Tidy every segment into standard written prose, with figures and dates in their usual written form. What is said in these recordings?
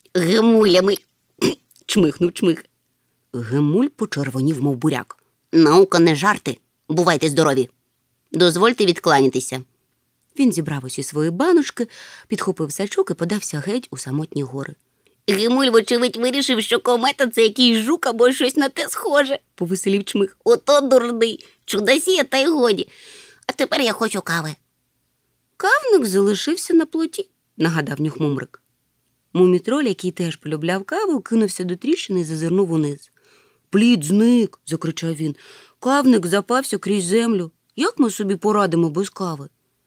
Гемулями. Чмихнув Чмих. Гемуль почервонів, мов буряк. Наука не жарти. Бувайте здорові. Дозвольте відкланятися. Він зібрав усі свої баночки, підхопив сачок і подався геть у самотні гори. Гемуль, вочевидь, вирішив, що комета – це якийсь жук або щось на те схоже. Повеселів Чмих. Ото дурний. Чудосія, та й годі. А тепер я хочу кави. Кавник залишився на плоті, нагадав Нюхмумрик. Мумітроль, який теж полюбляв каву, кинувся до тріщини і зазирнув униз. «Плід зник!» – закричав він. «Кавник запався крізь землю. Як ми собі порадимо без кави?»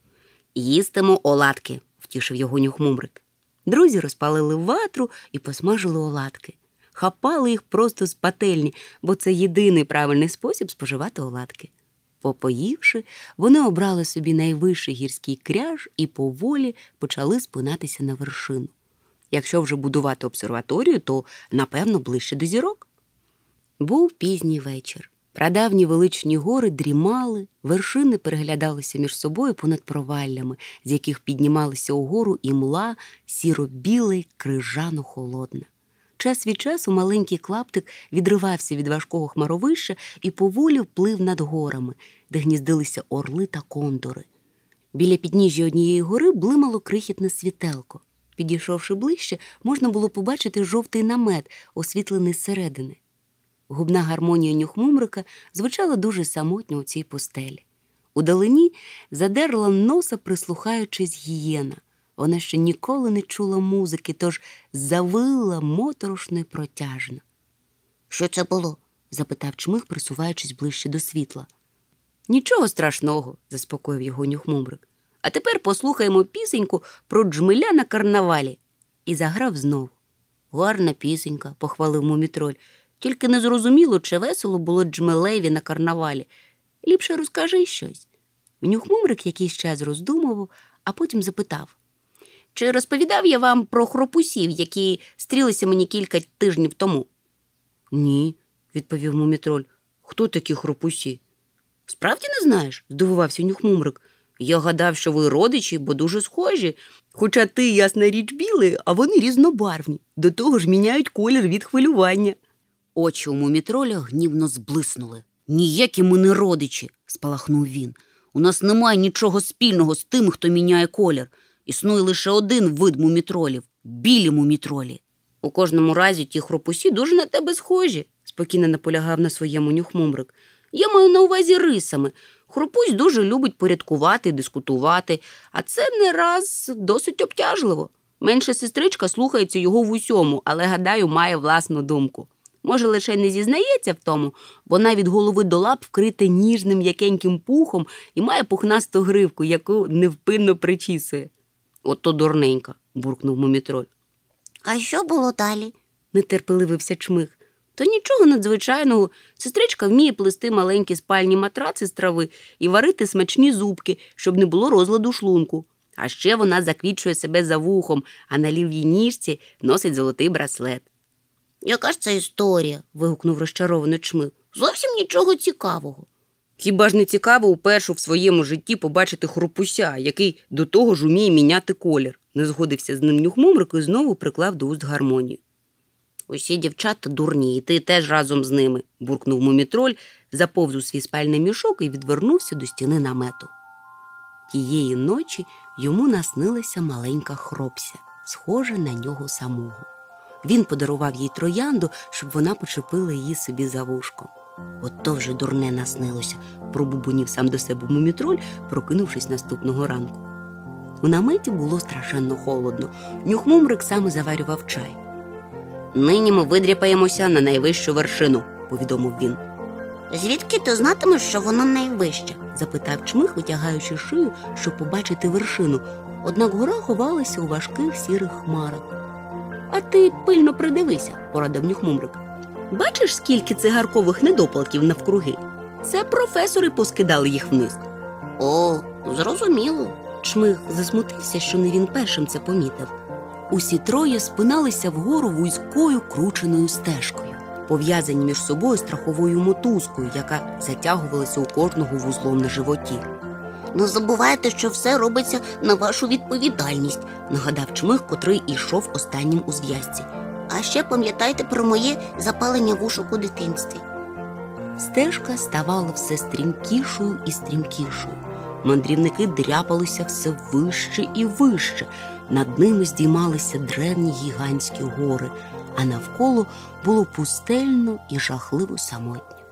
Їстимо оладки, втішив його Нюхмумрик. Друзі розпалили ватру і посмажили оладки. Хапали їх просто з пательні, бо це єдиний правильний спосіб споживати оладки. Попоївши, вони обрали собі найвищий гірський кряж і поволі почали спинатися на вершину. Якщо вже будувати обсерваторію, то, напевно, ближче до зірок. Був пізній вечір. Прадавні величні гори дрімали, вершини переглядалися між собою понад проваллями, з яких піднімалися угору імла сіро-біла й крижано-холодна. Час від часу маленький клаптик відривався від важкого хмаровища і поволі вплив над горами, де гніздилися орли та кондори. Біля підніжжя однієї гори блимало крихітне світелко. Підійшовши ближче, можна було побачити жовтий намет, освітлений зсередини. Губна гармонія Нюхмумрика звучала дуже самотньо у цій пустелі. Удалині задерла носа, прислухаючись, гієна. Вона ще ніколи не чула музики, тож завила моторошно й протяжно. Що це було? Запитав Чмих, присуваючись ближче до світла. Нічого страшного, заспокоїв його Нюхмумрик. А тепер послухаємо пісеньку про джмеля на карнавалі. І заграв знов. Гарна пісенька, похвалив Мумітроль. Тільки не зрозуміло, чи весело було джмелеві на карнавалі. Ліпше розкажи щось. Нюхмумрик якийсь час роздумував, а потім запитав. Чи розповідав я вам про хропусів, які стрілися мені кілька тижнів тому? Ні, відповів Мумітроль. Хто такі хропусі? Справді не знаєш? Здивувався Нюхмумрик. Я гадав, що ви родичі, бо дуже схожі. Хоча ти, ясна річ, білий, а вони різнобарвні. До того ж міняють колір від хвилювання. Очі у Мумітроля гнівно зблиснули. Ніякі ми не родичі, спалахнув він. У нас немає нічого спільного з тим, хто міняє колір. Існує лише один вид мумітролів – білі мумітролі. У кожному разі ті хропусі дуже на тебе схожі, спокійно наполягав на своєму Нюхмумрик. Я маю на увазі рисами. Хропусь дуже любить порядкувати, дискутувати, а це не раз досить обтяжливо. Менша сестричка слухається його в усьому, але, гадаю, має власну думку. Може, лише не зізнається в тому, бо навіть голови до лап вкрите ніжним м'якеньким пухом і має пухнасту гривку, яку невпинно причісує. Ото дурненька, буркнув Мумітроль. А що було далі? Нетерпеливився Чмих. То нічого надзвичайного. Сестричка вміє плести маленькі спальні матраци з трави і варити смачні зубки, щоб не було розладу шлунку. А ще вона заквічує себе за вухом, а на лівій ніжці носить золотий браслет. Яка ж це історія? Вигукнув розчаровано Чмих. Зовсім нічого цікавого. Хіба ж не цікаво вперше в своєму житті побачити хропуся, який до того ж уміє міняти колір? Не згодився з ним Нюхмумрик і знову приклав до уст гармонію. Усі дівчата дурні, І ти теж разом з ними, буркнув Мумітроль, заповз у свій спальний мішок і відвернувся до стіни намету. Тієї ночі йому наснилася маленька хропся, схожа на нього самого. Він подарував їй троянду, щоб вона почепила її собі за вушком. «Ото вже дурне наснилося», – пробубонів сам до себе Мумітроль, прокинувшись наступного ранку. У наметі було страшенно холодно. Нюхмумрик саме заварював чай. «Нині ми видряпаємося на найвищу вершину», – повідомив він. «Звідки ти знатимеш, що вона найвища?» – запитав Чмих, витягаючи шию, щоб побачити вершину. Однак гора ховалася у важких сірих хмарах. «А ти пильно придивися», – порадив Нюхмумрик. «Бачиш, скільки цигаркових недопалків навкруги? Це професори поскидали їх вниз». «О, зрозуміло». Чмих засмутився, що не він першим це помітив. Усі троє спиналися вгору вузькою крученою стежкою, пов'язані між собою страховою мотузкою, яка затягувалася у кожного вузлом на животі. Не забувайте, що все робиться на вашу відповідальність, нагадав Чмих, котрий ішов останнім у зв'язці. а ще пам'ятайте про моє запалення вушок у дитинстві. Стежка ставала все стрімкішою і стрімкішою. Мандрівники дряпалися все вище і вище. Над ними здіймалися древні гігантські гори, а навколо було пустельно і жахливо самотньо.